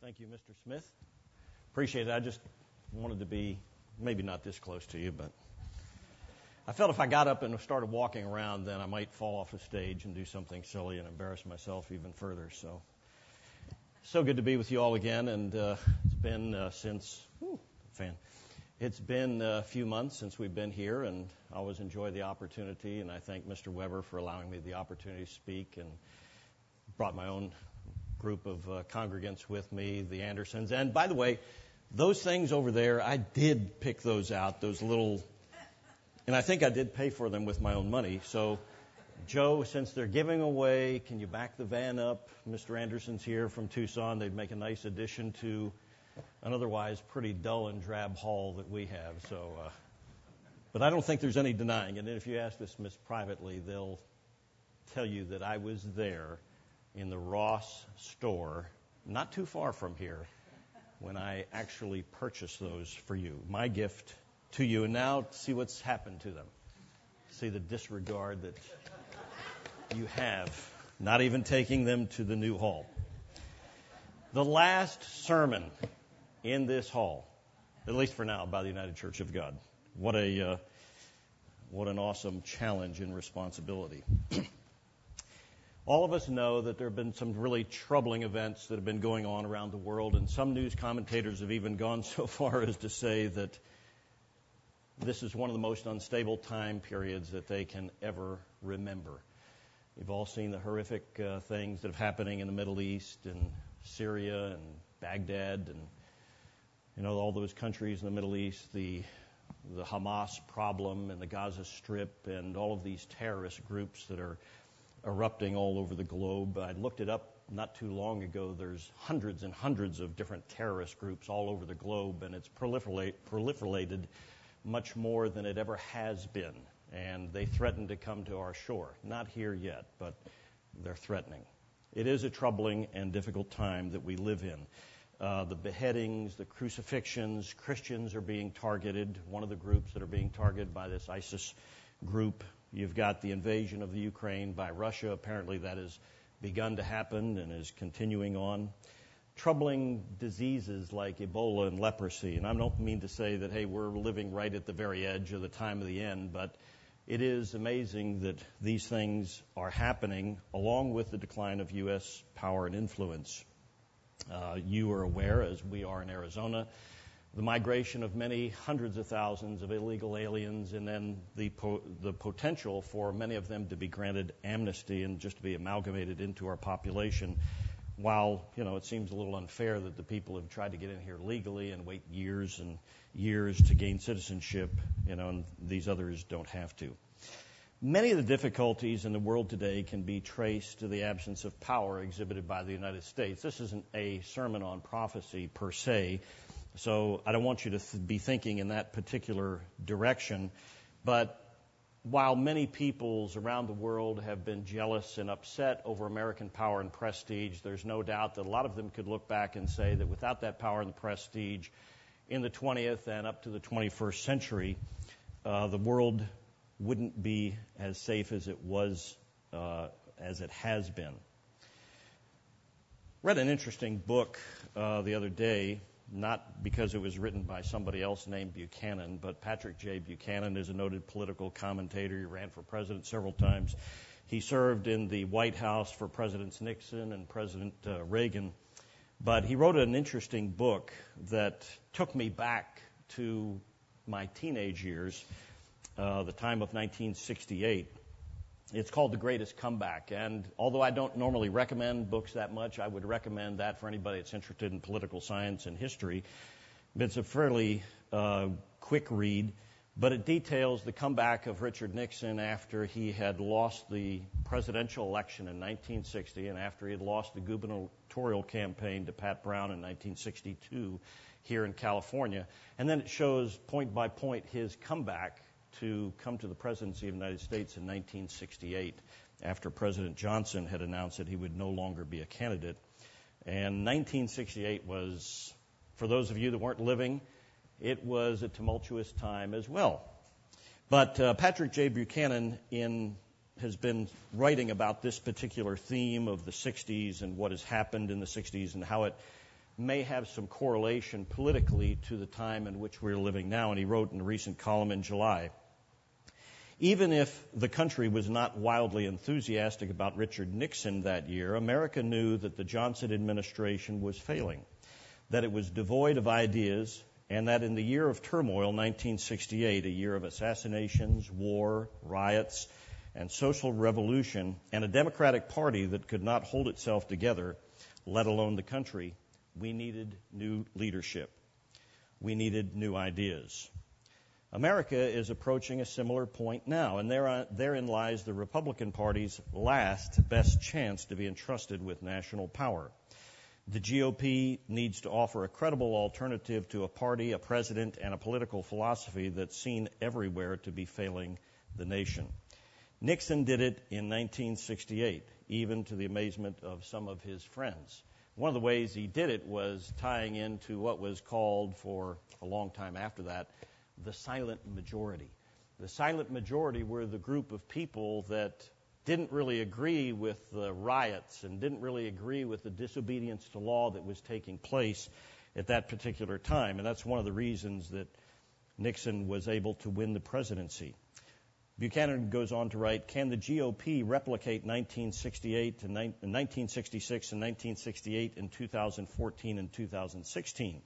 Thank you, Mr. Smith. Appreciate it. I just wanted to be maybe not this close to you, but I felt if I got up and started walking around, then I might fall off the stage and do something silly and embarrass myself even further. So good to be with you all again, and it's been It's been a few months since we've been here, and I always enjoy the opportunity, and I thank Mr. Weber for allowing me the opportunity to speak, and brought my own group of congregants with me, the Andersons. And by the way, those things over there, I did pick those out, those little, and I think I did pay for them with my own money. So, Joe, since they're giving away, can you back the van up? Mr. Anderson's here from Tucson. They'd make a nice addition to an otherwise pretty dull and drab hall that we have. So, but I don't think there's any denying it. And if you ask this Miss privately, they'll tell you that I was there in the Ross store, not too far from here, when I actually purchased those for you. My gift to you. And now see what's happened to them. See the disregard that you have, not even taking them to the new hall. The last sermon in this hall, at least for now, by the United Church of God. What an awesome challenge and responsibility. All of us know that there have been some really troubling events that have been going on around the world, and some news commentators have even gone so far as to say that this is one of the most unstable time periods that they can ever remember. You've all seen the horrific things that are happening in the Middle East and Syria and Baghdad and all those countries in the Middle East, the Hamas problem and the Gaza Strip and all of these terrorist groups that are erupting all over the globe. I looked it up not too long ago. There's hundreds and hundreds of different terrorist groups all over the globe, and it's proliferated much more than it ever has been. And they threaten to come to our shore. Not here yet, but they're threatening. It is a troubling and difficult time that we live in. The beheadings, the crucifixions, Christians are being targeted. One of the groups that are being targeted by this ISIS group. You've got the invasion of the Ukraine by Russia. Apparently that has begun to happen and is continuing on. Troubling diseases like Ebola and leprosy. And I don't mean to say that, hey, we're living right at the very edge of the time of the end, but it is amazing that these things are happening along with the decline of U.S. power and influence. You are aware, as we are in Arizona, the migration of many hundreds of thousands of illegal aliens, and then the potential for many of them to be granted amnesty and just to be amalgamated into our population. While, it seems a little unfair that the people have tried to get in here legally and wait years and years to gain citizenship, and these others don't have to. Many of the difficulties in the world today can be traced to the absence of power exhibited by the United States. This isn't a sermon on prophecy per se, so I don't want you to be thinking in that particular direction. But while many peoples around the world have been jealous and upset over American power and prestige, there's no doubt that a lot of them could look back and say that without that power and prestige in the 20th and up to the 21st century, the world wouldn't be as safe as it was, as it has been. Read an interesting book the other day, not because it was written by somebody else named Buchanan, but Patrick J. Buchanan is a noted political commentator. He ran for president several times. He served in the White House for Presidents Nixon and President Reagan. But he wrote an interesting book that took me back to my teenage years, the time of 1968. It's called The Greatest Comeback. And although I don't normally recommend books that much, I would recommend that for anybody that's interested in political science and history. It's a fairly quick read, but it details the comeback of Richard Nixon after he had lost the presidential election in 1960 and after he had lost the gubernatorial campaign to Pat Brown in 1962 here in California. And then it shows point by point his comeback to come to the presidency of the United States in 1968 after President Johnson had announced that he would no longer be a candidate. And 1968 was, for those of you that weren't living, it was a tumultuous time as well. But Patrick J. Buchanan has been writing about this particular theme of the 60s and what has happened in the 60s and how it may have some correlation politically to the time in which we're living now. And he wrote in a recent column in July, even if the country was not wildly enthusiastic about Richard Nixon that year, America knew that the Johnson administration was failing, that it was devoid of ideas, and that in the year of turmoil, 1968, a year of assassinations, war, riots, and social revolution, and a Democratic Party that could not hold itself together, let alone the country, we needed new leadership. We needed new ideas. America is approaching a similar point now, and therein lies the Republican Party's last best chance to be entrusted with national power. The GOP needs to offer a credible alternative to a party, a president, and a political philosophy that's seen everywhere to be failing the nation. Nixon did it in 1968, even to the amazement of some of his friends. One of the ways he did it was tying into what was called, for a long time after that, the silent majority. The silent majority were the group of people that didn't really agree with the riots and didn't really agree with the disobedience to law that was taking place at that particular time. And that's one of the reasons that Nixon was able to win the presidency. Buchanan goes on to write, can the GOP replicate 1966 and 1968 in 2014 and 2016?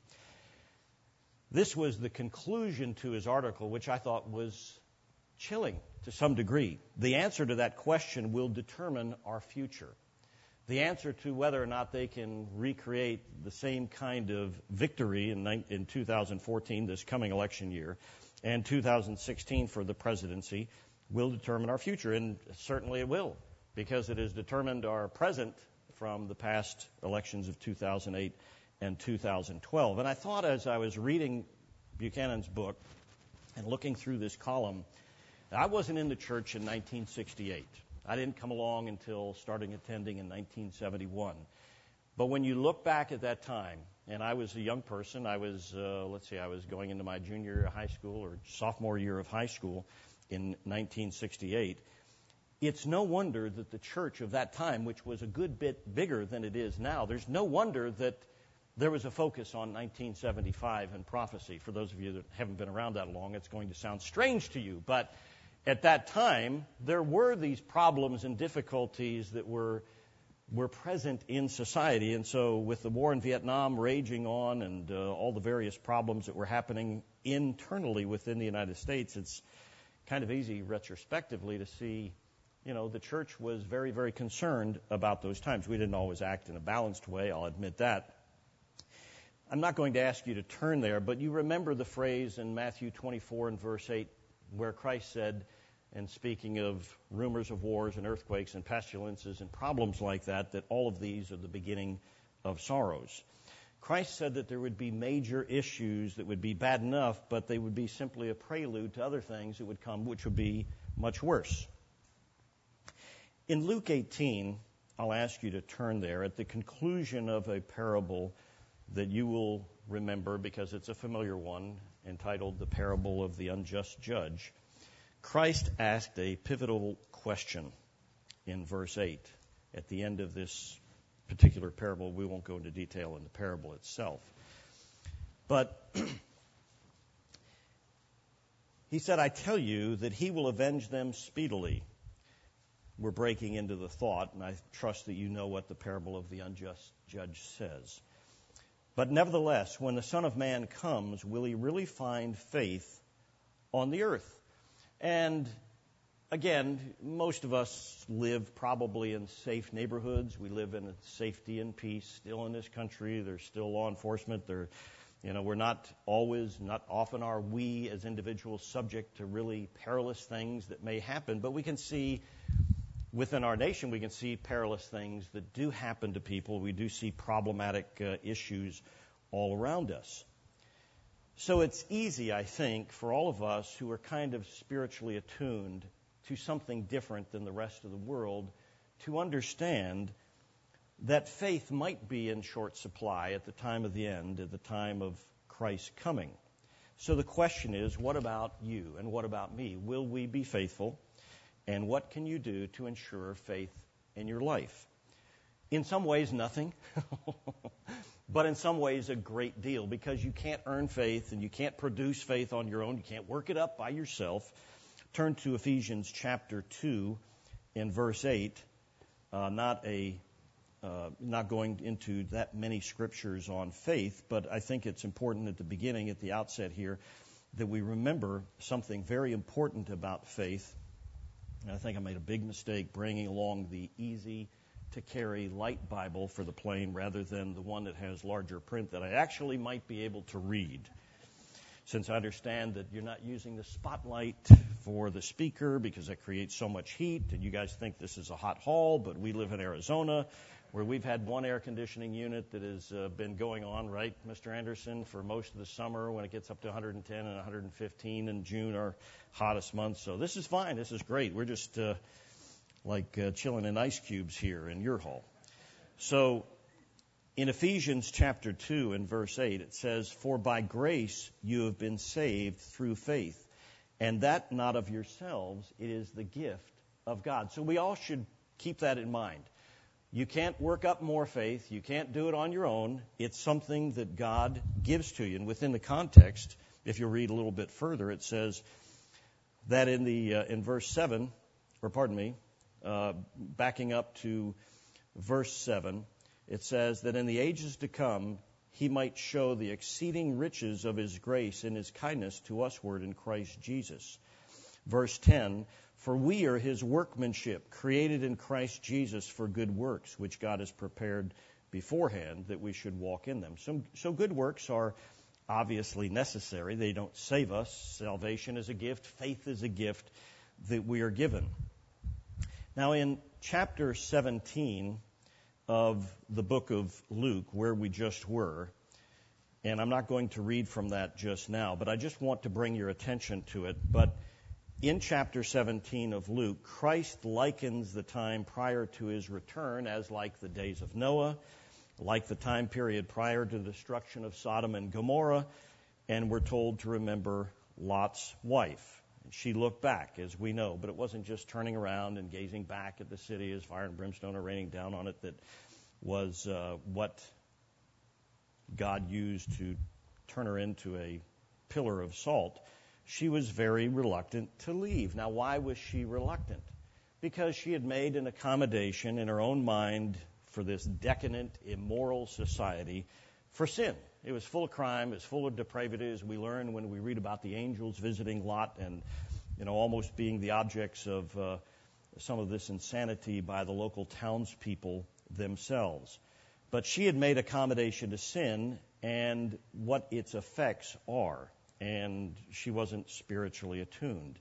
This was the conclusion to his article, which I thought was chilling to some degree. The answer to that question will determine our future. The answer to whether or not they can recreate the same kind of victory in 2014, this coming election year, and 2016 for the presidency will determine our future. And certainly it will, because it has determined our present from the past elections of 2008 and 2012. And I thought as I was reading Buchanan's book and looking through this column, I wasn't in the church in 1968. I didn't come along until starting attending in 1971. But when you look back at that time, and I was a young person, I was going into my junior year of high school or sophomore year of high school in 1968, it's no wonder that the church of that time, which was a good bit bigger than it is now, there's no wonder that there was a focus on 1975 and prophecy. For those of you that haven't been around that long, it's going to sound strange to you. But at that time, there were these problems and difficulties that were present in society. And so with the war in Vietnam raging on and all the various problems that were happening internally within the United States, it's kind of easy retrospectively to see, the church was very, very concerned about those times. We didn't always act in a balanced way, I'll admit that. I'm not going to ask you to turn there, but you remember the phrase in Matthew 24 and verse 8 where Christ said, and speaking of rumors of wars and earthquakes and pestilences and problems like that, that all of these are the beginning of sorrows. Christ said that there would be major issues that would be bad enough, but they would be simply a prelude to other things that would come, which would be much worse. In Luke 18, I'll ask you to turn there at the conclusion of a parable that you will remember because it's a familiar one, entitled The Parable of the Unjust Judge. Christ asked a pivotal question in verse 8 at the end of this particular parable. We won't go into detail in the parable itself. But he said, I tell you that he will avenge them speedily. We're breaking into the thought, and I trust that you know what the parable of the unjust judge says. But nevertheless, when the Son of Man comes, will he really find faith on the earth? And again, most of us live probably in safe neighborhoods. We live in safety and peace still in this country. There's still law enforcement. We're not often are we as individuals subject to really perilous things that may happen. But we can see within our nation, we can see perilous things that do happen to people. We do see problematic issues all around us. So it's easy, I think, for all of us who are kind of spiritually attuned to something different than the rest of the world to understand that faith might be in short supply at the time of the end, at the time of Christ's coming. So the question is, what about you and what about me? Will we be faithful? And what can you do to ensure faith in your life? In some ways, nothing, but in some ways, a great deal, because you can't earn faith and you can't produce faith on your own. You can't work it up by yourself. Turn to Ephesians chapter 2 in verse 8. Not going into that many scriptures on faith, but I think it's important at the beginning, at the outset here, that we remember something very important about faith. And I think I made a big mistake bringing along the easy-to-carry light Bible for the plane rather than the one that has larger print that I actually might be able to read. Since I understand that you're not using the spotlight for the speaker because it creates so much heat, and you guys think this is a hot hall, but we live in Arizona, where we've had one air conditioning unit that has been going on, right, Mr. Anderson, for most of the summer when it gets up to 110 and 115 in June, our hottest months. So this is fine. This is great. We're just chilling in ice cubes here in your hall. So in Ephesians chapter 2 and verse 8, it says, "For by grace you have been saved through faith, and that not of yourselves, it is the gift of God." So we all should keep that in mind. You can't work up more faith. You can't do it on your own. It's something that God gives to you. And within the context, if you read a little bit further, it says that in verse 7, backing up to verse 7, it says that in the ages to come, he might show the exceeding riches of his grace and his kindness to usward in Christ Jesus. Verse 10, "For we are his workmanship, created in Christ Jesus for good works, which God has prepared beforehand that we should walk in them." So good works are obviously necessary. They don't save us. Salvation is a gift. Faith is a gift that we are given. Now in chapter 17 of the book of Luke, where we just were, and I'm not going to read from that just now, but I just want to bring your attention to it. But in chapter 17 of Luke, Christ likens the time prior to his return as like the days of Noah, like the time period prior to the destruction of Sodom and Gomorrah, and we're told to remember Lot's wife. She looked back, as we know, but it wasn't just turning around and gazing back at the city as fire and brimstone are raining down on it that was what God used to turn her into a pillar of salt. She was very reluctant to leave. Now, why was she reluctant? Because she had made an accommodation in her own mind for this decadent, immoral society for sin. It was full of crime. It was full of depravity, as we learn when we read about the angels visiting Lot and, almost being the objects of some of this insanity by the local townspeople themselves. But she had made accommodation to sin and what its effects are, and she wasn't spiritually attuned.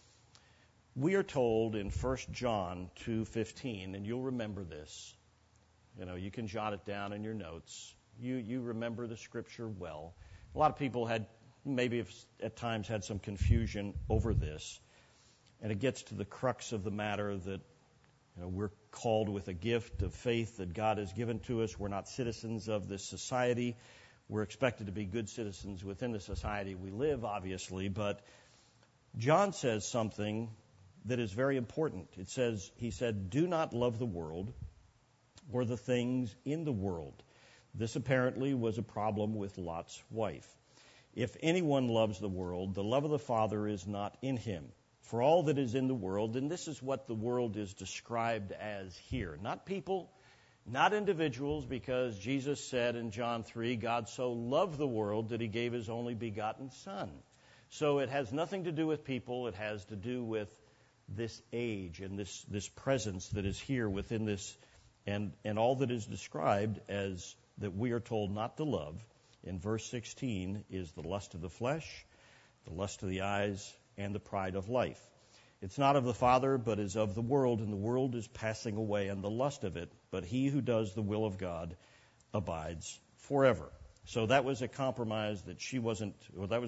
We are told in 1 John 2:15, and you'll remember this. You can jot it down in your notes. You remember the scripture well. A lot of people had maybe at times had some confusion over this. And it gets to the crux of the matter that we're called with a gift of faith that God has given to us. We're not citizens of this society. We're expected to be good citizens within the society we live, obviously. But John says something that is very important. He said, "Do not love the world or the things in the world." This apparently was a problem with Lot's wife. "If anyone loves the world, the love of the Father is not in him. For all that is in the world," and this is what the world is described as here. Not people, not individuals, because Jesus said in John 3, God so loved the world that he gave his only begotten Son. So it has nothing to do with people. It has to do with this age and this presence that is here within this, and all that is described as that we are told not to love in verse 16 is the lust of the flesh, the lust of the eyes, and the pride of life. It's not of the Father, but is of the world, and the world is passing away and the lust of it, but he who does the will of God abides forever. So that was a compromise that she wasn't, or that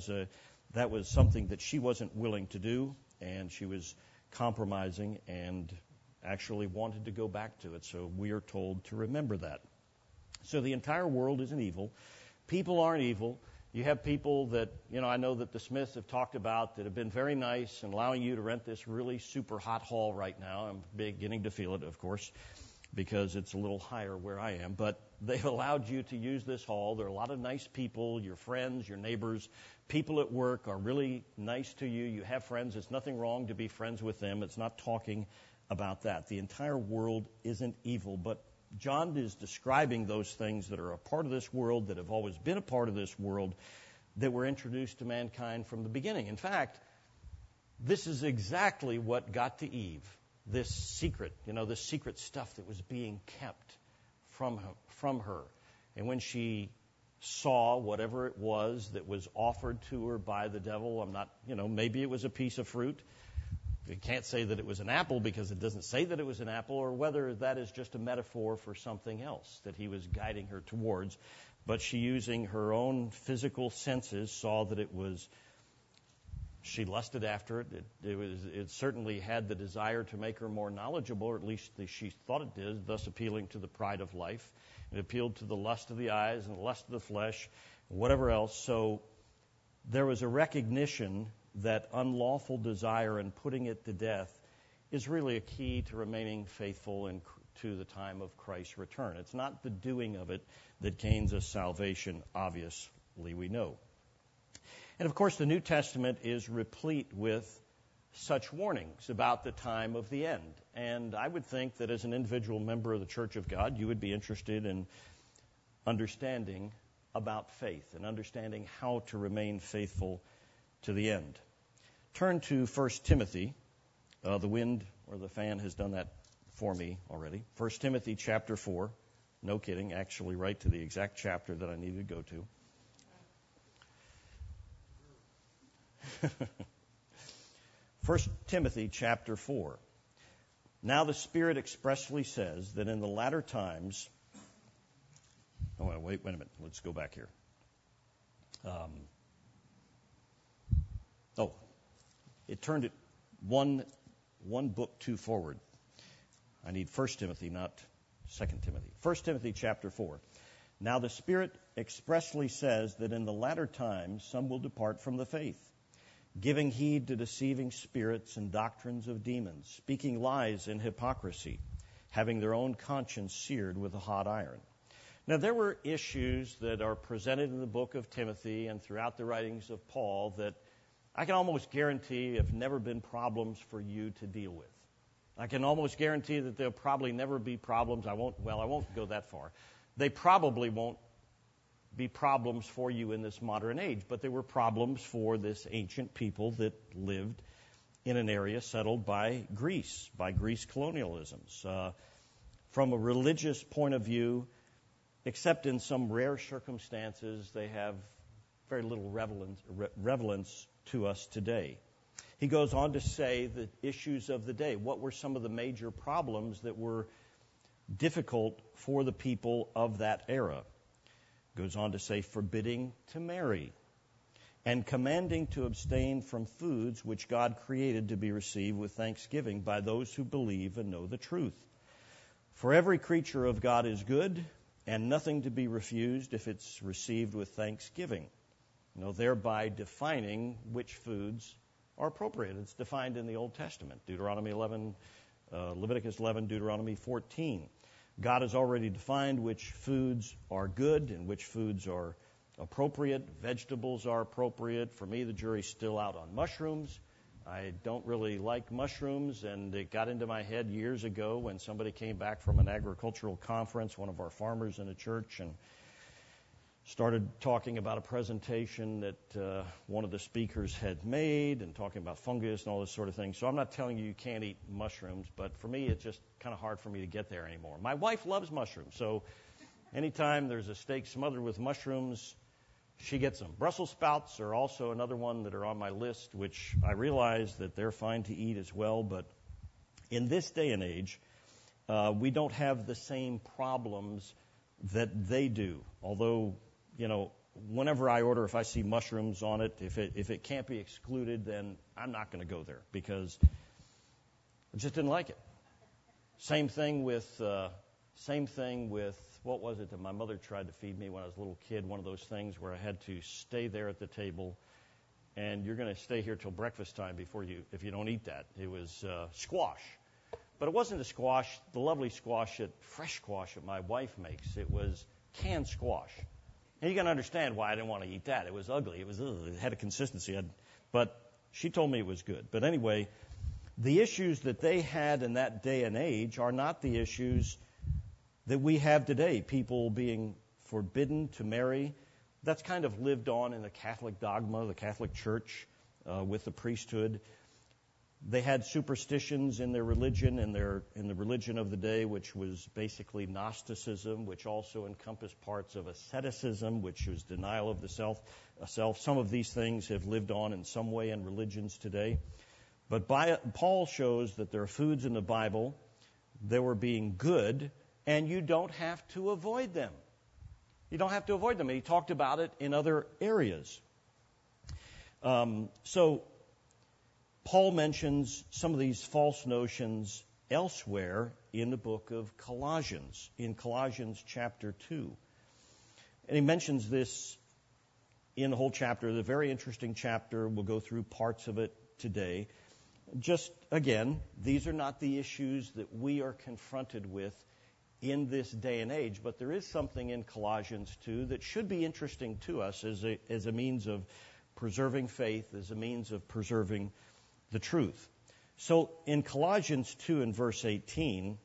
was something that she wasn't willing to do, and she was compromising and actually wanted to go back to it. So we are told to remember that. So the entire world isn't evil. People aren't evil. You have people that, I know that the Smiths have talked about that have been very nice and allowing you to rent this really super hot hall right now. I'm beginning to feel it, of course. because it's a little higher where I am. But they've allowed you to use this hall. There are a lot of nice people, your friends, your neighbors. People at work are really nice to you. You have friends. It's nothing wrong to be friends with them. It's not talking about that. The entire world isn't evil, but John is describing those things that are a part of this world, that have always been a part of this world, that were introduced to mankind from the beginning. In fact, this is exactly what got to Eve, this secret, this secret stuff that was being kept from her. And when she saw whatever it was that was offered to her by the devil, maybe it was a piece of fruit. We can't say that it was an apple because it doesn't say that it was an apple, or whether that is just a metaphor for something else that he was guiding her towards. But she, using her own physical senses, saw that it was, she lusted after it. It certainly had the desire to make her more knowledgeable, or at least she thought it did, thus appealing to the pride of life. It appealed to the lust of the eyes and the lust of the flesh, and whatever else. So there was a recognition that unlawful desire and putting it to death is really a key to remaining faithful to the time of Christ's return. It's not the doing of it that gains us salvation, obviously we know. And of course, the New Testament is replete with such warnings about the time of the end. And I would think that as an individual member of the Church of God, you would be interested in understanding about faith and understanding how to remain faithful to the end. Turn to 1 Timothy. The wind or the fan has done that for me already. 1 Timothy chapter 4. No kidding, actually right to the exact chapter that I needed to go to. 1 Timothy chapter 4. Now the Spirit expressly says that in the latter times... wait a minute. Let's go back here. It turned it one book too forward. I need 1 Timothy, not 2 Timothy. 1 Timothy chapter 4. Now the Spirit expressly says that in the latter times some will depart from the faith, giving heed to deceiving spirits and doctrines of demons, speaking lies in hypocrisy, having their own conscience seared with a hot iron. Now, there were issues that are presented in the book of Timothy and throughout the writings of Paul that I can almost guarantee have never been problems for you to deal with. I can almost guarantee that there'll probably never be problems. I won't go that far. They probably won't be problems for you in this modern age, but there were problems for this ancient people that lived in an area settled by Greece colonialisms. From a religious point of view, except in some rare circumstances, they have very little relevance to us today. He goes on to say the issues of the day. What were some of the major problems that were difficult for the people of that era? Goes on to say forbidding to marry and commanding to abstain from foods which God created to be received with thanksgiving by those who believe and know the truth. For every creature of God is good, and nothing to be refused if it's received with thanksgiving. Thereby defining which foods are appropriate. It's defined in the Old Testament, Deuteronomy 11, Leviticus 11, Deuteronomy 14. God has already defined which foods are good and which foods are appropriate. Vegetables are appropriate. For me, the jury's still out on mushrooms. I don't really like mushrooms, and it got into my head years ago when somebody came back from an agricultural conference, one of our farmers in a church, and started talking about a presentation that one of the speakers had made and talking about fungus and all this sort of thing. So I'm not telling you can't eat mushrooms, but for me it's just kind of hard for me to get there anymore. My wife loves mushrooms, so anytime there's a steak smothered with mushrooms, she gets them. Brussels sprouts are also another one that are on my list, which I realize that they're fine to eat as well, but in this day and age, we don't have the same problems that they do, although whenever I order, if I see mushrooms on it, if it can't be excluded, then I'm not going to go there because I just didn't like it. Same thing with what was it that my mother tried to feed me when I was a little kid? One of those things where I had to stay there at the table, and you're going to stay here till breakfast time if you don't eat that. It was squash. But it wasn't the lovely fresh squash that my wife makes. It was canned squash. And you can understand why I didn't want to eat that. It was ugly. It had a consistency. But she told me it was good. But anyway, the issues that they had in that day and age are not the issues that we have today. People being forbidden to marry. That's kind of lived on in the Catholic dogma, the Catholic Church, with the priesthood. They had superstitions in their religion, in the religion of the day, which was basically Gnosticism, which also encompassed parts of asceticism, which was denial of the self. Some of these things have lived on in some way in religions today. But Paul shows that there are foods in the Bible that were being good, and you don't have to avoid them. You don't have to avoid them. He talked about it in other areas. So Paul mentions some of these false notions elsewhere in the book of Colossians, in Colossians chapter 2. And he mentions this in the whole chapter, the very interesting chapter. We'll go through parts of it today. Just, again, these are not the issues that we are confronted with in this day and age, but there is something in Colossians 2 that should be interesting to us as a means of preserving faith, as a means of preserving the truth. So in Colossians 2 and verse 18,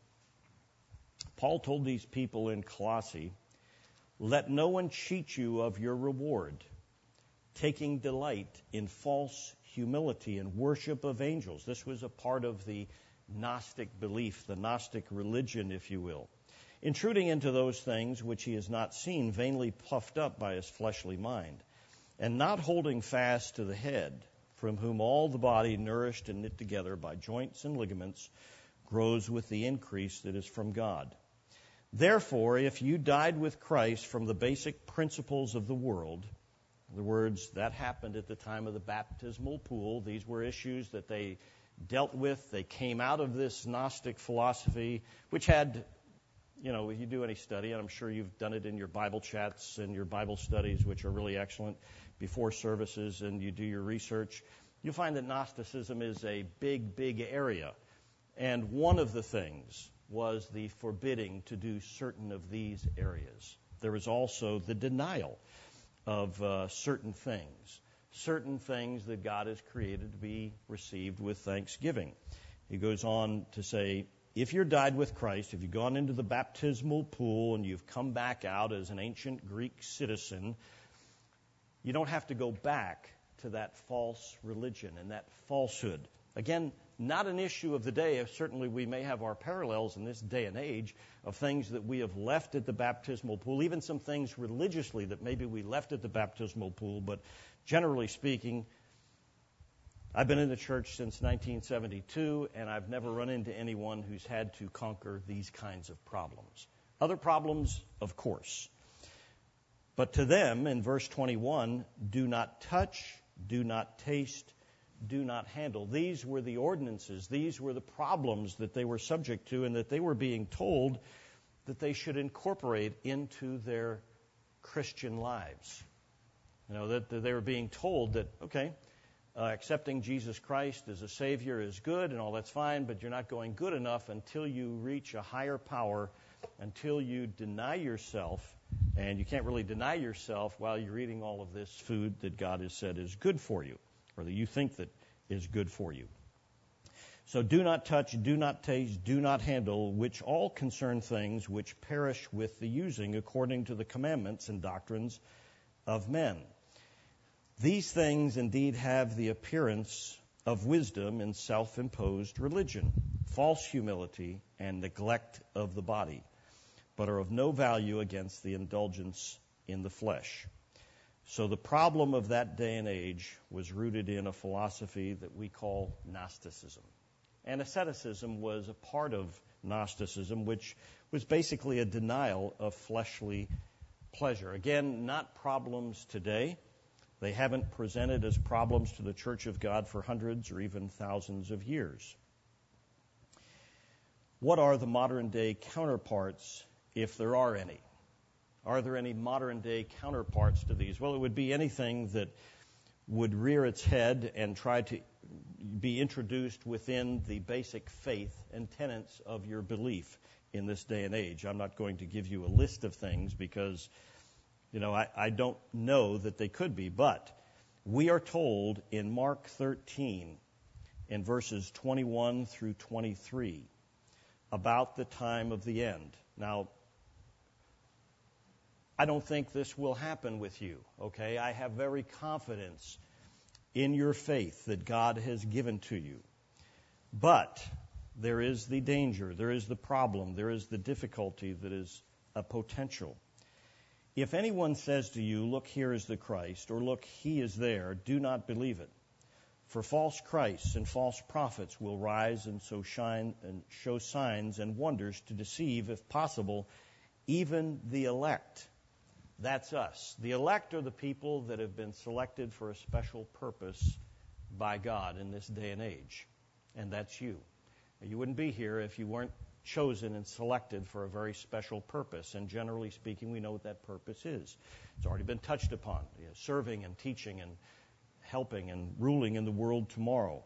Paul told these people in Colossae, "Let no one cheat you of your reward, taking delight in false humility and worship of angels." This was a part of the Gnostic belief, the Gnostic religion, if you will. "Intruding into those things which he has not seen, vainly puffed up by his fleshly mind, and not holding fast to the head, from whom all the body, nourished and knit together by joints and ligaments, grows with the increase that is from God. Therefore, if you died with Christ from the basic principles of the world," in other words, that happened at the time of the baptismal pool. These were issues that they dealt with. They came out of this Gnostic philosophy, which had, if you do any study, and I'm sure you've done it in your Bible chats and your Bible studies, which are really excellent, before services, and you do your research, you'll find that Gnosticism is a big, big area. And one of the things was the forbidding to do certain of these areas. There was also the denial of certain things that God has created to be received with thanksgiving. He goes on to say, if you're died with Christ, if you've gone into the baptismal pool and you've come back out as an ancient Greek citizen, you don't have to go back to that false religion and that falsehood. Again, not an issue of the day. Certainly we may have our parallels in this day and age of things that we have left at the baptismal pool, even some things religiously that maybe we left at the baptismal pool. But generally speaking, I've been in the church since 1972, and I've never run into anyone who's had to conquer these kinds of problems. Other problems, of course. But to them, in verse 21, do not touch, do not taste, do not handle. These were the ordinances. These were the problems that they were subject to and that they were being told that they should incorporate into their Christian lives. That they were being told that, accepting Jesus Christ as a Savior is good and all that's fine, but you're not going good enough until you reach a higher power, until you deny yourself. And you can't really deny yourself while you're eating all of this food that God has said is good for you, or that you think that is good for you. So do not touch, do not taste, do not handle, which all concern things which perish with the using, according to the commandments and doctrines of men. These things indeed have the appearance of wisdom in self-imposed religion, false humility, and neglect of the body, but are of no value against the indulgence in the flesh. So the problem of that day and age was rooted in a philosophy that we call Gnosticism. And asceticism was a part of Gnosticism, which was basically a denial of fleshly pleasure. Again, not problems today. They haven't presented as problems to the Church of God for hundreds or even thousands of years. What are the modern-day counterparts, if there are any? Are there any modern-day counterparts to these? Well, it would be anything that would rear its head and try to be introduced within the basic faith and tenets of your belief in this day and age. I'm not going to give you a list of things because, I don't know that they could be, but we are told in Mark 13, in verses 21 through 23, about the time of the end. Now, I don't think this will happen with you, okay? I have very confidence in your faith that God has given to you. But there is the danger, there is the problem, there is the difficulty that is a potential. If anyone says to you, "Look, here is the Christ," or "Look, he is there," do not believe it. For false Christs and false prophets will rise and so shine and show signs and wonders to deceive, if possible, even the elect. That's us. The elect are the people that have been selected for a special purpose by God in this day and age. And that's you. You wouldn't be here if you weren't chosen and selected for a very special purpose. And generally speaking, we know what that purpose is. It's already been touched upon. Serving and teaching and helping and ruling in the world tomorrow.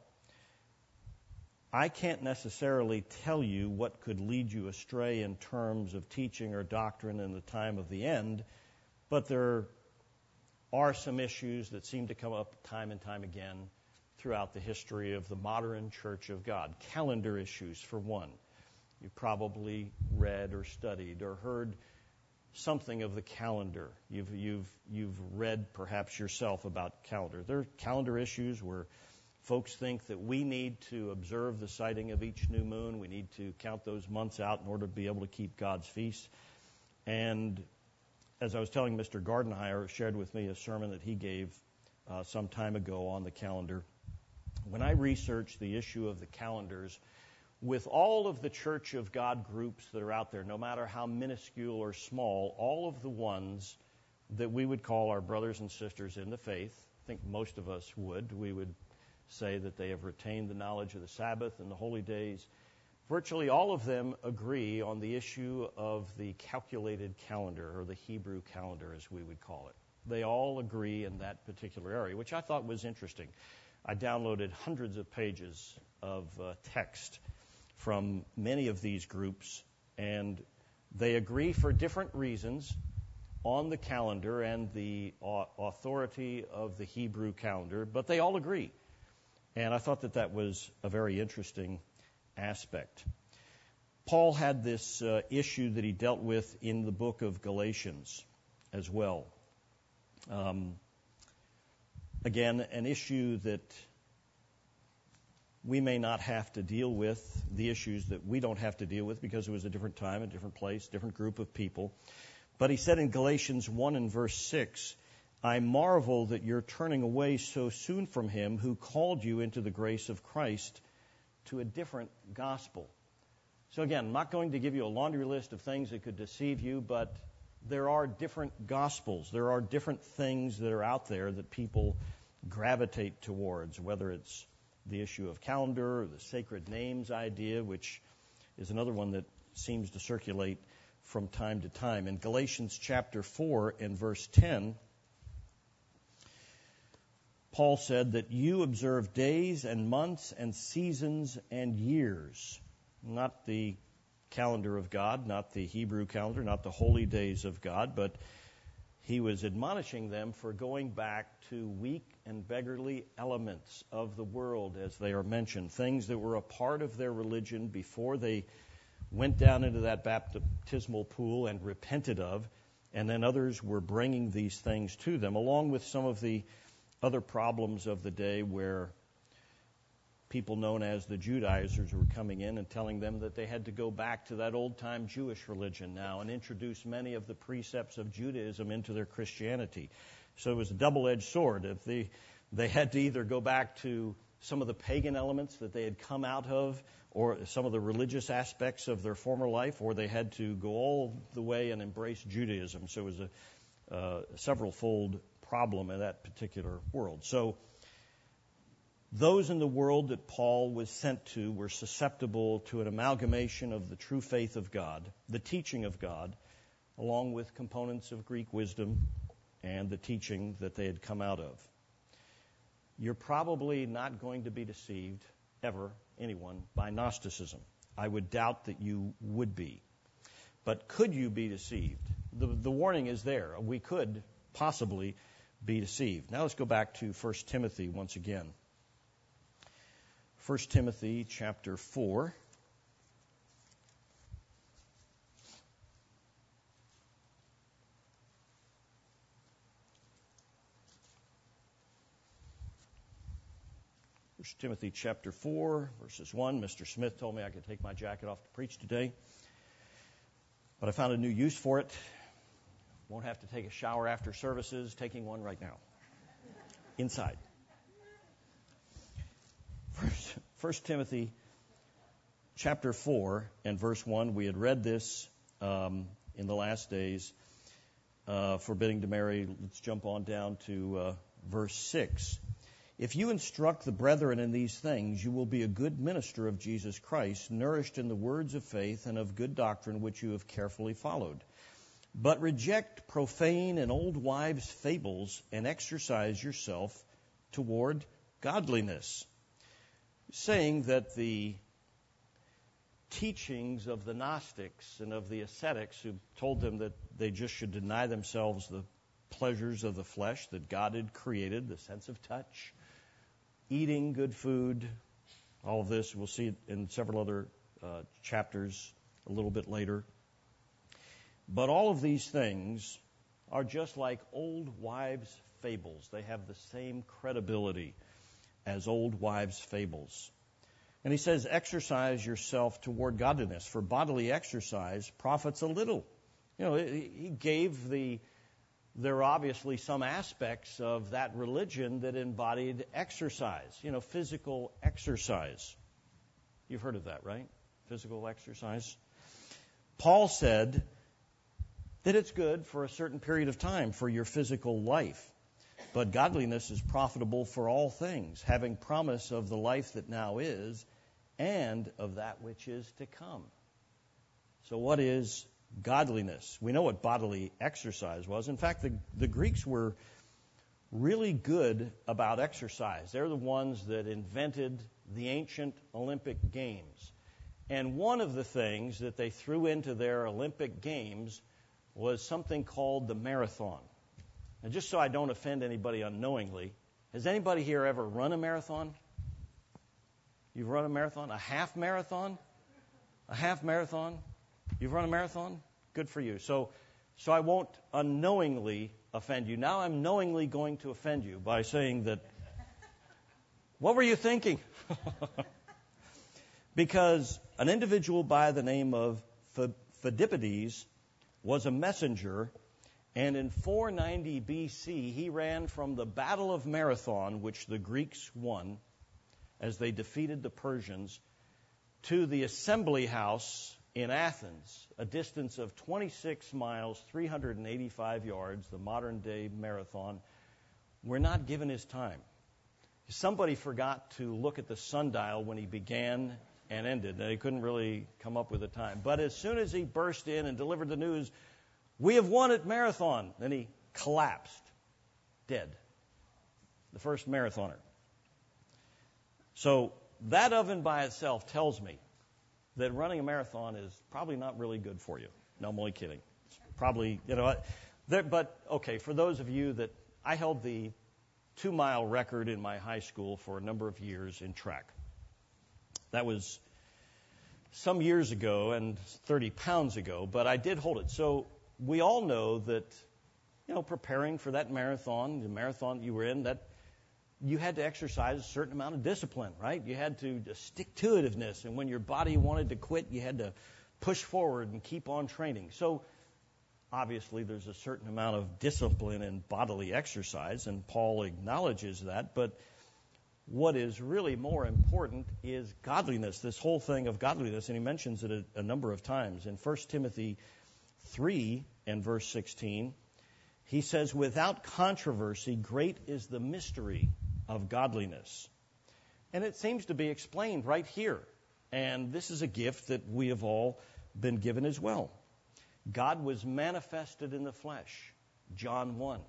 I can't necessarily tell you what could lead you astray in terms of teaching or doctrine in the time of the end, but there are some issues that seem to come up time and time again throughout the history of the modern Church of God. Calendar issues, for one. You probably read or studied or heard something of the calendar. You've read perhaps yourself about calendar. There are calendar issues where folks think that we need to observe the sighting of each new moon. We need to count those months out in order to be able to keep God's feasts. And as I was telling Mr. Gardenhire, shared with me a sermon that he gave some time ago on the calendar. When I researched the issue of the calendars, with all of the Church of God groups that are out there, no matter how minuscule or small, all of the ones that we would call our brothers and sisters in the faith, I think most of us would, we would say that they have retained the knowledge of the Sabbath and the holy days. Virtually all of them agree on the issue of the calculated calendar, or the Hebrew calendar, as we would call it. They all agree in that particular area, which I thought was interesting. I downloaded hundreds of pages of text from many of these groups, and they agree for different reasons on the calendar and the authority of the Hebrew calendar, but they all agree. And I thought that that was a very interesting aspect. Paul had this issue that he dealt with in the book of Galatians as well. Again, an issue that we may not have to deal with, the issues that we don't have to deal with because it was a different time, a different place, different group of people. But he said in Galatians 1 and verse 6, "I marvel that you're turning away so soon from him who called you into the grace of Christ to a different gospel." So again, I'm not going to give you a laundry list of things that could deceive you, but there are different gospels. There are different things that are out there that people gravitate towards, whether it's the issue of calendar or the sacred names idea, which is another one that seems to circulate from time to time. In Galatians chapter 4 and verse 10, Paul said that you observe days and months and seasons and years, not the calendar of God, not the Hebrew calendar, not the holy days of God, but he was admonishing them for going back to weak and beggarly elements of the world, as they are mentioned, things that were a part of their religion before they went down into that baptismal pool and repented of, and then others were bringing these things to them, along with some of the other problems of the day where people known as the Judaizers were coming in and telling them that they had to go back to that old-time Jewish religion now and introduce many of the precepts of Judaism into their Christianity. So it was a double-edged sword. If they had to either go back to some of the pagan elements that they had come out of, or some of the religious aspects of their former life, or they had to go all the way and embrace Judaism. So it was a several-fold problem in that particular world. So those in the world that Paul was sent to were susceptible to an amalgamation of the true faith of God, the teaching of God, along with components of Greek wisdom and the teaching that they had come out of. you're probably not going to be deceived, ever, anyone, by Gnosticism. I would doubt that you would be. But could you be deceived? The warning is there. We could possibly be deceived. Now let's go back to 1 Timothy once again. 1 Timothy chapter 4. Timothy chapter 4, verses 1. Mr. Smith told me I could take my jacket off to preach today, but I found a new use for it. Won't have to take a shower after services, taking one right now. Inside. 1 Timothy chapter 4 and verse 1. We had read this in the last days, forbidding to marry. Let's jump on down to verse 6. If you instruct the brethren in these things, you will be a good minister of Jesus Christ, nourished in the words of faith and of good doctrine which you have carefully followed. But reject profane and old wives' fables and exercise yourself toward godliness. Saying that the teachings of the Gnostics and of the ascetics who told them that they just should deny themselves the pleasures of the flesh that God had created, the sense of touch, eating good food, all of this, we'll see it in several other chapters a little bit later. But all of these things are just like old wives' fables. They have the same credibility as old wives' fables. And he says, exercise yourself toward godliness, for bodily exercise profits a little. You know, he gave there are obviously some aspects of that religion that embodied exercise, physical exercise. You've heard of that, right? Physical exercise. Paul said that it's good for a certain period of time for your physical life, but godliness is profitable for all things, having promise of the life that now is and of that which is to come. So what is godliness? We know what bodily exercise was. In fact, the Greeks were really good about exercise. They're the ones that invented the ancient Olympic Games. And one of the things that they threw into their Olympic Games was something called the marathon. And just so I don't offend anybody unknowingly, has anybody here ever run a marathon? You've run a marathon? A half marathon? A half marathon? You've run a marathon? Good for you. So I won't unknowingly offend you. Now I'm knowingly going to offend you by saying that, what were you thinking? Because an individual by the name of Phidippides was a messenger, and in 490 BC, he ran from the Battle of Marathon, which the Greeks won as they defeated the Persians, to the assembly house in Athens, a distance of 26 miles, 385 yards, the modern-day marathon. We're not given his time. Somebody forgot to look at the sundial when he began and ended. They couldn't really come up with a time. But as soon as he burst in and delivered the news, we have won at marathon, then he collapsed, dead. The first marathoner. So that oven by itself tells me that running a marathon is probably not really good for you. No, I'm only kidding. It's probably, but okay, for those of you that, I held the 2-mile record in my high school for a number of years in track. That was some years ago and 30 pounds ago, but I did hold it. So we all know that, preparing for that marathon, the marathon you were in, that you had to exercise a certain amount of discipline, right? You had to stick-to-itiveness, and when your body wanted to quit, you had to push forward and keep on training. So obviously there's a certain amount of discipline in bodily exercise, and Paul acknowledges that, but what is really more important is godliness, this whole thing of godliness, and he mentions it a number of times. In 1 Timothy 3 and verse 16, he says, without controversy, great is the mystery of godliness. And it seems to be explained right here. And this is a gift that we have all been given as well. God was manifested in the flesh, John 1.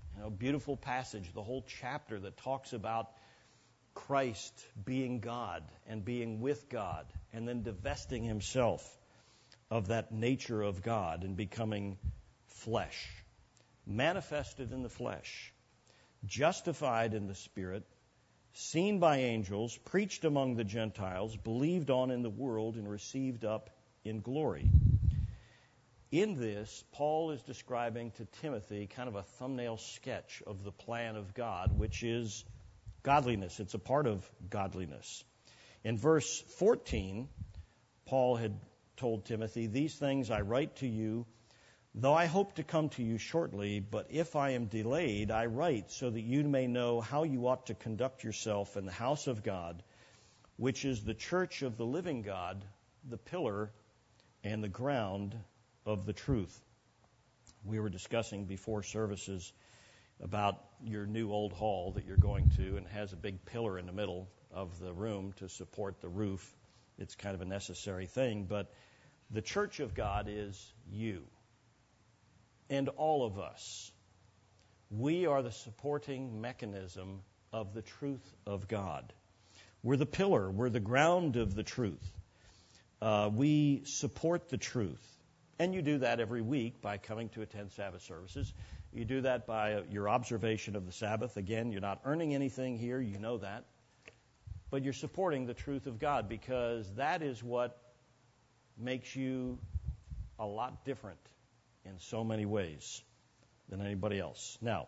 Beautiful passage, the whole chapter that talks about Christ being God and being with God and then divesting himself of that nature of God and becoming flesh, manifested in the flesh, justified in the Spirit, seen by angels, preached among the Gentiles, believed on in the world, and received up in glory. In this, Paul is describing to Timothy kind of a thumbnail sketch of the plan of God, which is godliness. It's a part of godliness. In verse 14, Paul had told Timothy, "These things I write to you, though I hope to come to you shortly, but if I am delayed, I write so that you may know how you ought to conduct yourself in the house of God, which is the church of the living God, the pillar and the ground of the truth." We were discussing before services about your new old hall that you're going to, and it has a big pillar in the middle of the room to support the roof. It's kind of a necessary thing, but the church of God is you and all of us. We are the supporting mechanism of the truth of God. We're the pillar. We're the ground of the truth. We support the truth. And you do that every week by coming to attend Sabbath services. You do that by your observation of the Sabbath. Again, you're not earning anything here. You know that. But you're supporting the truth of God because that is what makes you a lot different in so many ways than anybody else. Now,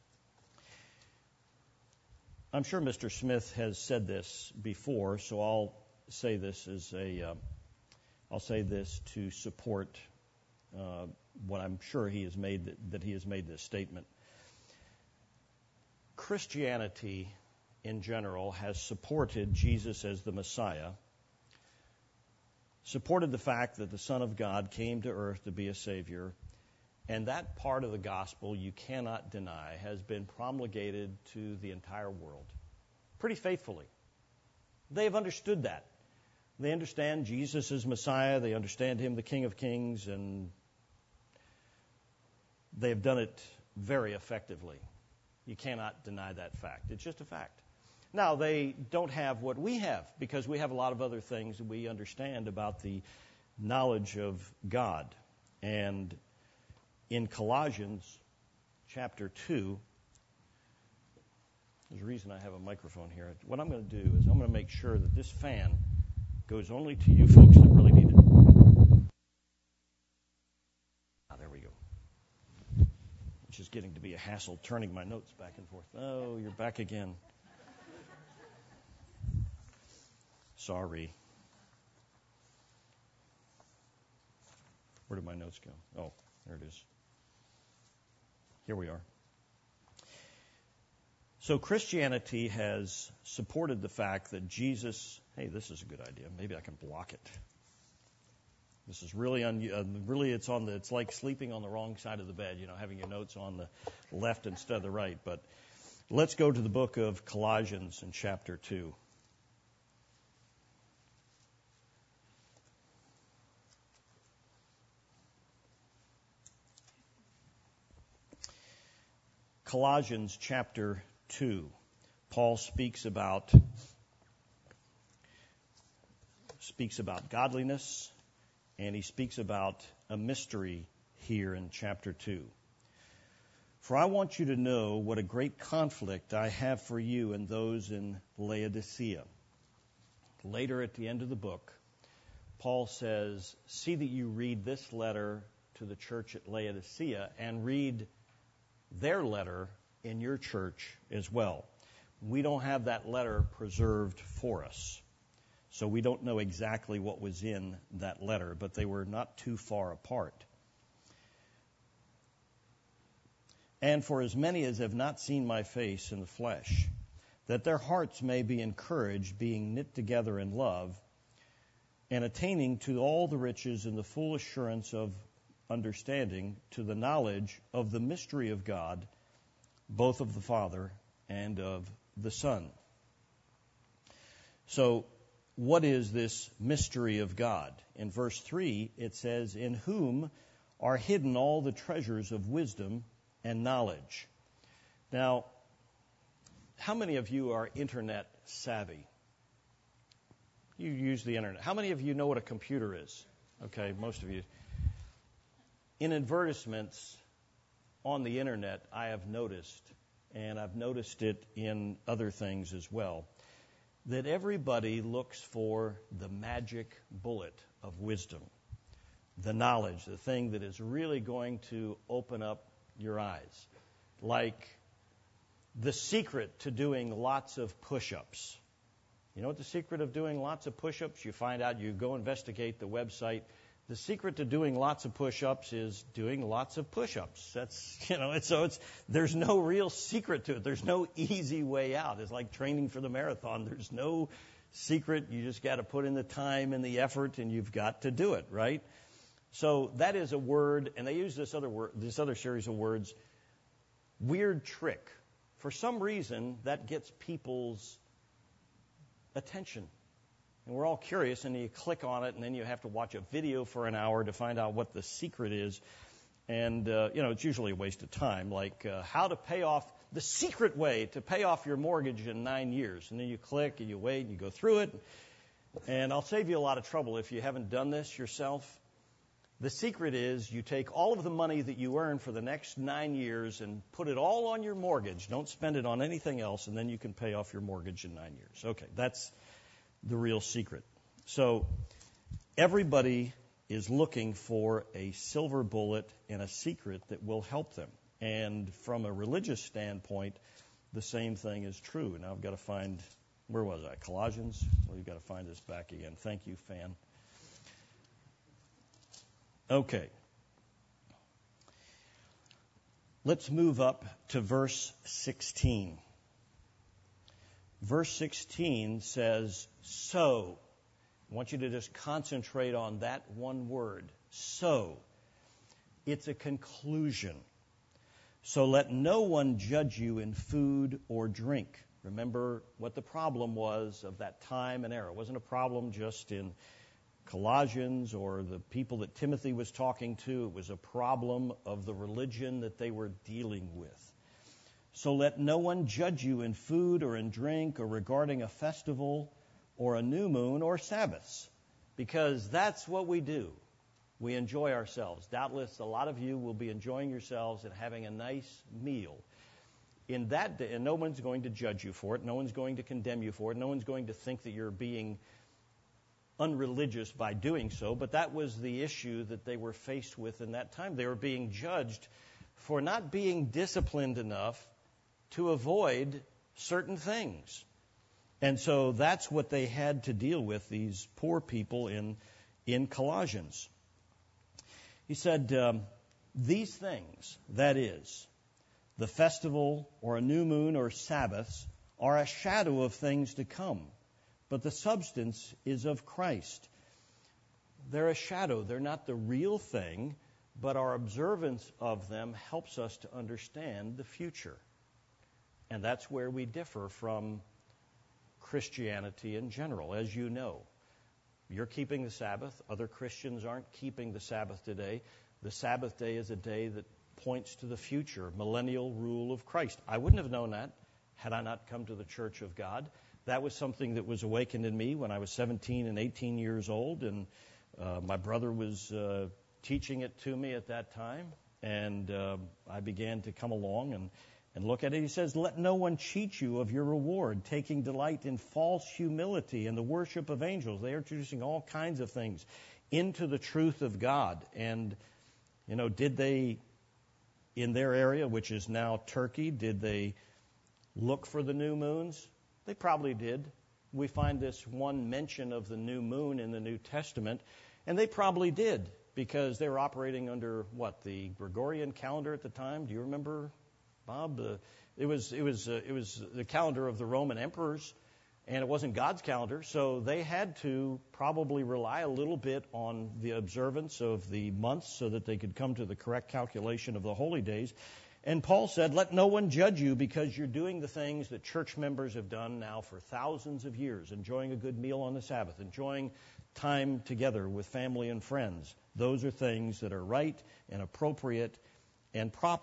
I'm sure Mr. Smith has said this before, so I'll say this to support what I'm sure he has made, that he has made this statement. Christianity in general has supported Jesus as the Messiah, supported the fact that the Son of God came to earth to be a Savior, and that part of the gospel, you cannot deny, has been promulgated to the entire world pretty faithfully. They've understood that. They understand Jesus as Messiah. They understand him, the King of Kings, and they've done it very effectively. You cannot deny that fact. It's just a fact. Now, they don't have what we have because we have a lot of other things that we understand about the knowledge of God. And in Colossians chapter 2, there's a reason I have a microphone here. What I'm going to do is I'm going to make sure that this fan goes only to you folks that really need it. There we go. Which is getting to be a hassle turning my notes back and forth. Oh, you're back again. Sorry. Where did my notes go? Oh, there it is. Here we are. So Christianity has supported the fact that Jesus, hey, this is a good idea. Maybe I can block it. This is really, it's like sleeping on the wrong side of the bed, having your notes on the left instead of the right. But let's go to the book of Colossians in chapter 2. Colossians chapter 2. Paul speaks about godliness, and he speaks about a mystery here in chapter 2. For I want you to know what a great conflict I have for you and those in Laodicea. Later at the end of the book, Paul says, see that you read this letter to the church at Laodicea and read their letter in your church as well. We don't have that letter preserved for us, so we don't know exactly what was in that letter, but they were not too far apart. And for as many as have not seen my face in the flesh, that their hearts may be encouraged, being knit together in love, and attaining to all the riches and the full assurance of understanding, to the knowledge of the mystery of God, both of the Father and of the Son. So, what is this mystery of God? In verse 3, it says, in whom are hidden all the treasures of wisdom and knowledge. Now, how many of you are internet savvy? You use the internet. How many of you know what a computer is? Okay, most of you. In advertisements on the internet, I have noticed, and I've noticed it in other things as well, that everybody looks for the magic bullet of wisdom, the knowledge, the thing that is really going to open up your eyes. Like the secret to doing lots of push-ups. You know what the secret of doing lots of push-ups? You find out, you go investigate the website. The secret to doing lots of push-ups is doing lots of push-ups. There's no real secret to it. There's no easy way out. It's like training for the marathon. There's no secret. You just got to put in the time and the effort, and you've got to do it, right? So that is a word, and they use this other series of words, weird trick. For some reason, that gets people's attention. And we're all curious, and you click on it, and then you have to watch a video for an hour to find out what the secret is. And, it's usually a waste of time, like how to pay off, the secret way to pay off your mortgage in 9 years. And then you click, and you wait, and you go through it. And I'll save you a lot of trouble if you haven't done this yourself. The secret is you take all of the money that you earn for the next 9 years and put it all on your mortgage. Don't spend it on anything else, and then you can pay off your mortgage in 9 years. Okay, that's the real secret. So everybody is looking for a silver bullet and a secret that will help them. And from a religious standpoint, the same thing is true. Now I've got to find, where was I? Colossians? Well, you've got to find this back again. Thank you, Fan. Okay. Let's move up to verse 16. Verse 16 says, so. I want you to just concentrate on that one word, so. It's a conclusion. So let no one judge you in food or drink. Remember what the problem was of that time and era. It wasn't a problem just in Colossians or the people that Timothy was talking to. It was a problem of the religion that they were dealing with. So let no one judge you in food or in drink or regarding a festival or a new moon or Sabbaths, because that's what we do. We enjoy ourselves. Doubtless a lot of you will be enjoying yourselves and having a nice meal. In that day, and no one's going to judge you for it. No one's going to condemn you for it. No one's going to think that you're being unreligious by doing so, but that was the issue that they were faced with in that time. They were being judged for not being disciplined enough to avoid certain things. And so that's what they had to deal with, these poor people in Colossians. He said, these things, that is, the festival or a new moon or Sabbaths, are a shadow of things to come. But the substance is of Christ. They're a shadow. They're not the real thing, but our observance of them helps us to understand the future. And that's where we differ from Christianity in general. As you know, you're keeping the Sabbath. Other Christians aren't keeping the Sabbath today. The Sabbath day is a day that points to the future, millennial rule of Christ. I wouldn't have known that had I not come to the Church of God. That was something that was awakened in me when I was 17 and 18 years old, and my brother was teaching it to me at that time, and I began to come along and look at it. He says, let no one cheat you of your reward, taking delight in false humility and the worship of angels. They are introducing all kinds of things into the truth of God. And, did they, in their area, which is now Turkey, did they look for the new moons? They probably did. We find this one mention of the new moon in the New Testament, and they probably did because they were operating under the Gregorian calendar at the time. Do you remember, Bob? It was the calendar of the Roman emperors, and it wasn't God's calendar, so they had to probably rely a little bit on the observance of the months so that they could come to the correct calculation of the holy days. And Paul said, let no one judge you because you're doing the things that church members have done now for thousands of years, enjoying a good meal on the Sabbath, enjoying time together with family and friends. Those are things that are right and appropriate and proper.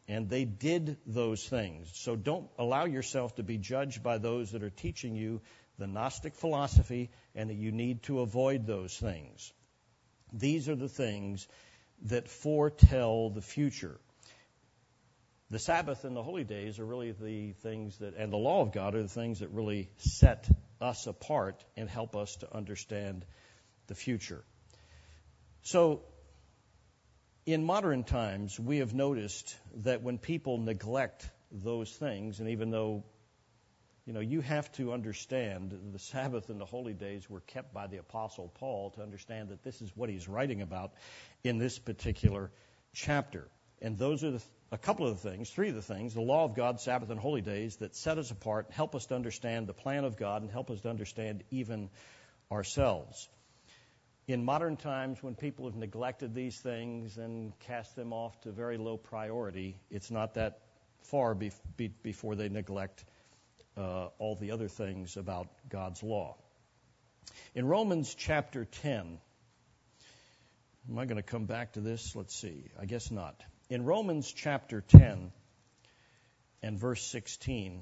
and they did those things. So don't allow yourself to be judged by those that are teaching you the Gnostic philosophy and that you need to avoid those things. These are the things that foretell the future. The Sabbath and the holy days are really the things that, and the law of God are the things that really set us apart and help us to understand the future. So, in modern times, we have noticed that when people neglect those things, and even though, you have to understand the Sabbath and the holy days were kept by the Apostle Paul to understand that this is what he's writing about in this particular chapter. And those are a couple of the things, three of the things, the law of God, Sabbath, and holy days that set us apart, help us to understand the plan of God, and help us to understand even ourselves. In modern times, when people have neglected these things and cast them off to very low priority, it's not that far before they neglect all the other things about God's law. In Romans chapter 10, am I going to come back to this? Let's see. I guess not. In Romans chapter 10 and verse 16,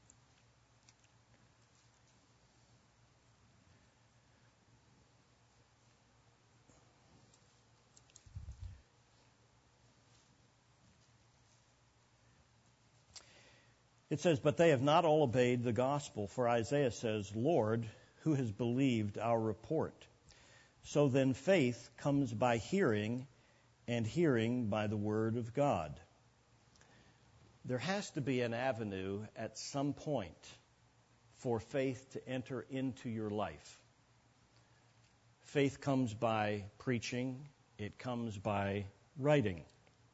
it says, "But they have not all obeyed the gospel, for Isaiah says, 'Lord, who has believed our report?' So then faith comes by hearing, and hearing by the word of God." There has to be an avenue at some point for faith to enter into your life. Faith comes by preaching. It comes by writing.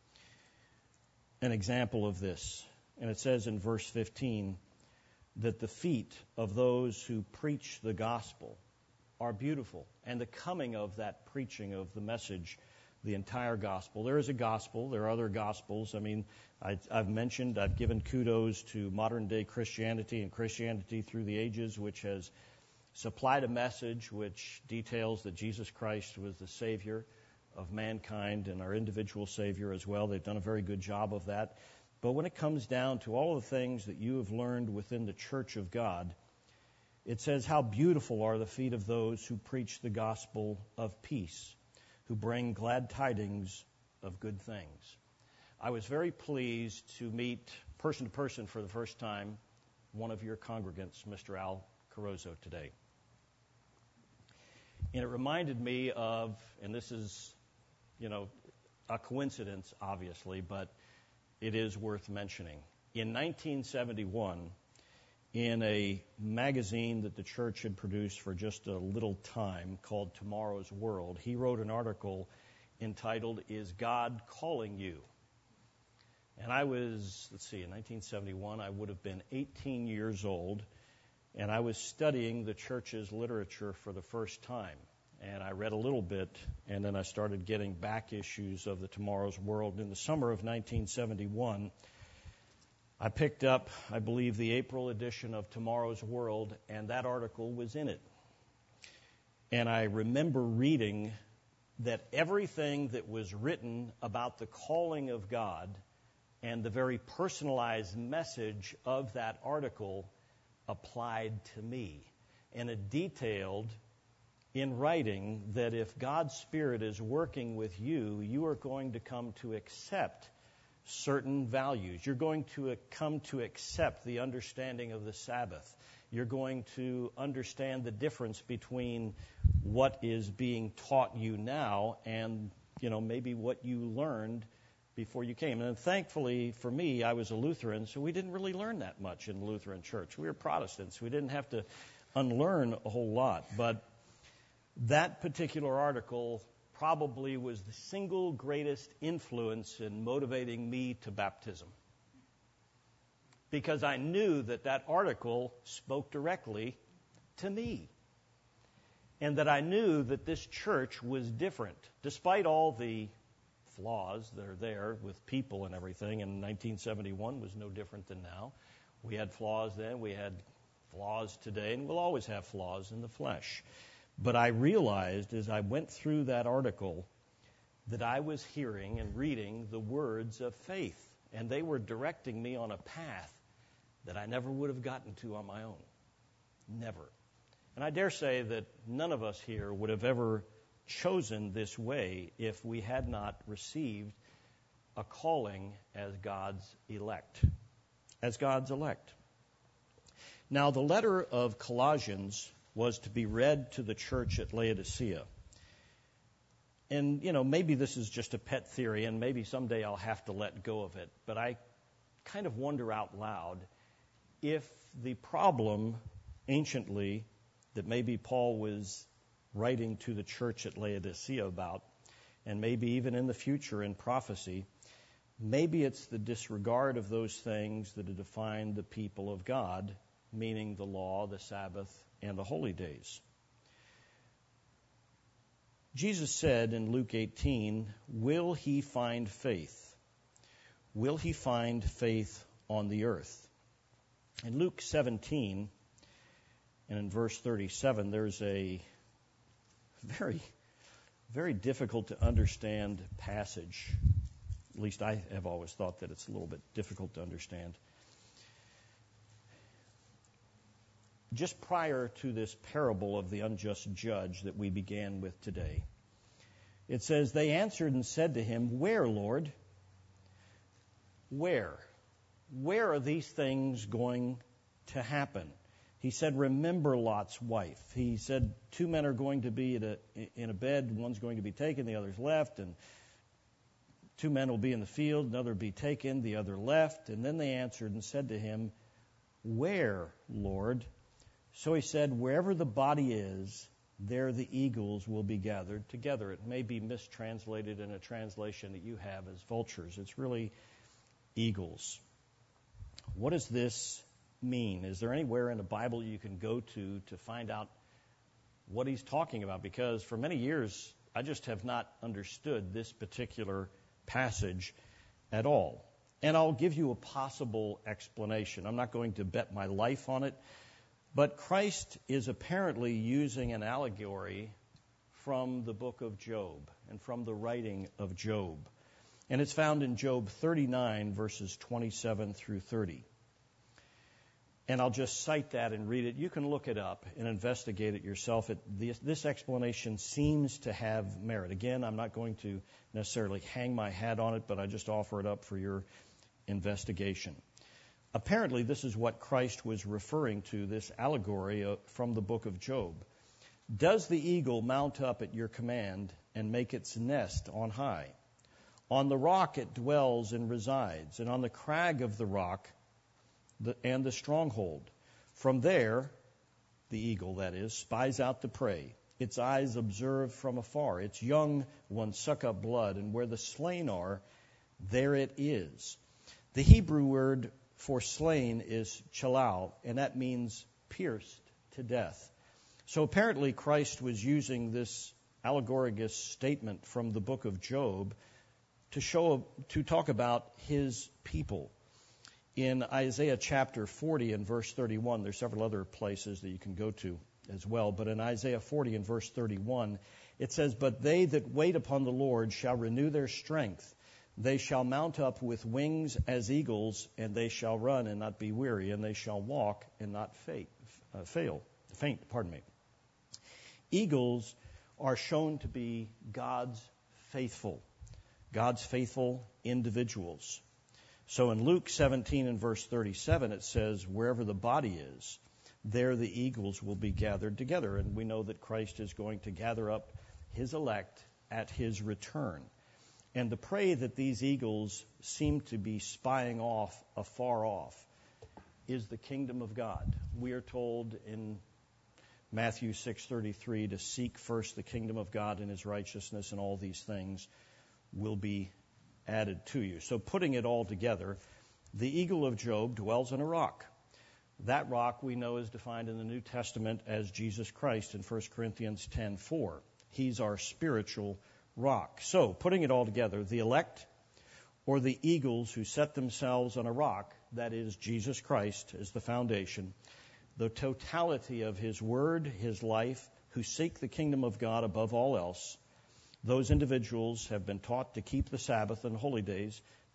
An example of this, and it says in verse 15 that the feet of those who preach the gospel are beautiful, and the coming of that preaching of the message, the entire gospel. There is a gospel. There are other gospels. I mean, I've given kudos to modern-day Christianity and Christianity through the ages, which has supplied a message which details that Jesus Christ was the Savior of mankind and our individual Savior as well. They've done a very good job of that. But when it comes down to all of the things that you have learned within the church of God, it says, "How beautiful are the feet of those who preach the gospel of peace, who bring glad tidings of good things." I was very pleased to meet person to person for the first time one of your congregants, Mr. Al Carozzo, today. And it reminded me of, and this is, a coincidence, obviously, but it is worth mentioning. In 1971, in a magazine that the church had produced for just a little time called Tomorrow's World, he wrote an article entitled, "Is God Calling You?" And I was, in 1971, I would have been 18 years old, and I was studying the church's literature for the first time. And I read a little bit, and then I started getting back issues of the Tomorrow's World. In the summer of 1971, I picked up, I believe, the April edition of Tomorrow's World, and that article was in it. And I remember reading that everything that was written about the calling of God and the very personalized message of that article applied to me. And it detailed in writing that if God's Spirit is working with you, you are going to come to accept certain values. You're going to come to accept the understanding of the Sabbath. You're going to understand the difference between what is being taught you now and, maybe what you learned before you came. And thankfully for me, I was a Lutheran, so we didn't really learn that much in the Lutheran church. We were Protestants. We didn't have to unlearn a whole lot. But that particular article probably was the single greatest influence in motivating me to baptism. Because I knew that article spoke directly to me. And that I knew that this church was different. Despite all the flaws that are there with people and everything, and 1971 was no different than now. We had flaws then, we had flaws today, and we'll always have flaws in the flesh. But I realized as I went through that article that I was hearing and reading the words of faith. and they were directing me on a path that I never would have gotten to on my own. Never. And I dare say that none of us here would have ever chosen this way if we had not received a calling as God's elect. As God's elect. Now, the letter of Colossians was to be read to the church at Laodicea. And, maybe this is just a pet theory, and maybe someday I'll have to let go of it, but I kind of wonder out loud if the problem anciently that maybe Paul was writing to the church at Laodicea about, and maybe even in the future in prophecy, maybe it's the disregard of those things that have defined the people of God, meaning the law, the Sabbath, and the holy days. Jesus said in Luke 18, will he find faith? Will he find faith on the earth? In Luke 17, and in verse 37, there's a very, very difficult to understand passage. At least I have always thought that it's a little bit difficult to understand. Just prior to this parable of the unjust judge that we began with today, it says, they answered and said to him, where, Lord? Where? Where are these things going to happen? He said, remember Lot's wife. He said, 2 men are going to be in a bed, one's going to be taken, the other's left, and 2 men will be in the field, another will be taken, the other left. And then they answered and said to him, where, Lord? So he said, wherever the body is, there the eagles will be gathered together. It may be mistranslated in a translation that you have as vultures. It's really eagles. What does this mean? Is there anywhere in the Bible you can go to find out what he's talking about? Because for many years, I just have not understood this particular passage at all. And I'll give you a possible explanation. I'm not going to bet my life on it. But Christ is apparently using an allegory from the book of Job and from the writing of Job. And it's found in Job 39, verses 27 through 30. And I'll just cite that and read it. You can look it up and investigate it yourself. This explanation seems to have merit. Again, I'm not going to necessarily hang my hat on it, but I just offer it up for your investigation. Apparently, this is what Christ was referring to, this allegory from the book of Job. Does the eagle mount up at your command and make its nest on high? On the rock it dwells and resides, and on the crag of the rock and the stronghold. From there, the eagle, that is, spies out the prey. Its eyes observe from afar. Its young ones suck up blood, and where the slain are, there it is. The Hebrew word for slain is chalal, and that means pierced to death. So apparently Christ was using this allegoricus statement from the book of Job to talk about his people. In Isaiah chapter 40 and verse 31, there's several other places that you can go to as well, but in Isaiah 40 and verse 31, it says, but they that wait upon the Lord shall renew their strength. They shall mount up with wings as eagles, and they shall run and not be weary, and they shall walk and not faint. Eagles are shown to be God's faithful individuals. So in Luke 17 and verse 37, it says, wherever the body is, there the eagles will be gathered together. And we know that Christ is going to gather up his elect at his return. And the prey that these eagles seem to be spying off afar off is the kingdom of God. We are told in Matthew 6:33 to seek first the kingdom of God and his righteousness, and all these things will be added to you. So putting it all together, the eagle of Job dwells on a rock. That rock we know is defined in the New Testament as Jesus Christ in 1 Corinthians 10:4. He's our spiritual rock. So, putting it all together, the elect or the eagles who set themselves on a rock, that is Jesus Christ as the foundation, the totality of his word, his life, who seek the kingdom of God above all else, those individuals have been taught to keep the Sabbath and holy days,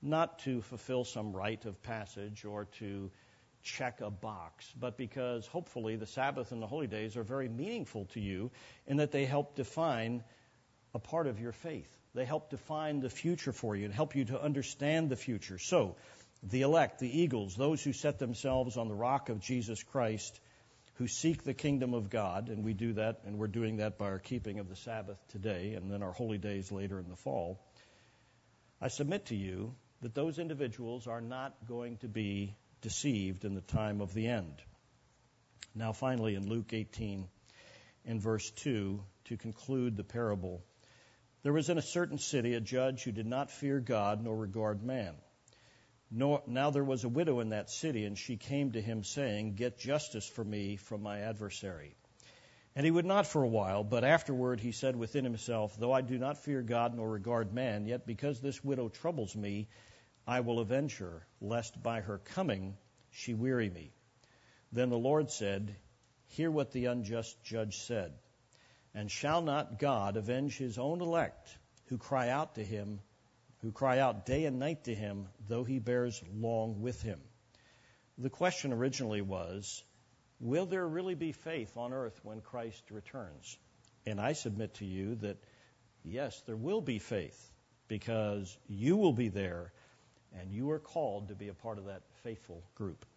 not to fulfill some rite of passage or to check a box, but because hopefully the Sabbath and the holy days are very meaningful to you in that they help define a part of your faith. They help define the future for you and help you to understand the future. So, the elect, the eagles, those who set themselves on the rock of Jesus Christ, who seek the kingdom of God, and we do that, and we're doing that by our keeping of the Sabbath today and then our holy days later in the fall. I submit to you that those individuals are not going to be deceived in the time of the end. Now, finally, in Luke 18, in verse 2, to conclude the parable, there was in a certain city a judge who did not fear God nor regard man. Now there was a widow in that city, and she came to him, saying, "Get justice for me from my adversary." And he would not for a while, but afterward he said within himself, "Though I do not fear God nor regard man, yet because this widow troubles me, I will avenge her, lest by her coming she weary me." Then the Lord said, "Hear what the unjust judge said. And shall not God avenge his own elect, who cry out day and night to him, though he bears long with him?" The question originally was, will there really be faith on earth when Christ returns? And I submit to you that, yes, there will be faith, because you will be there, and you are called to be a part of that faithful group.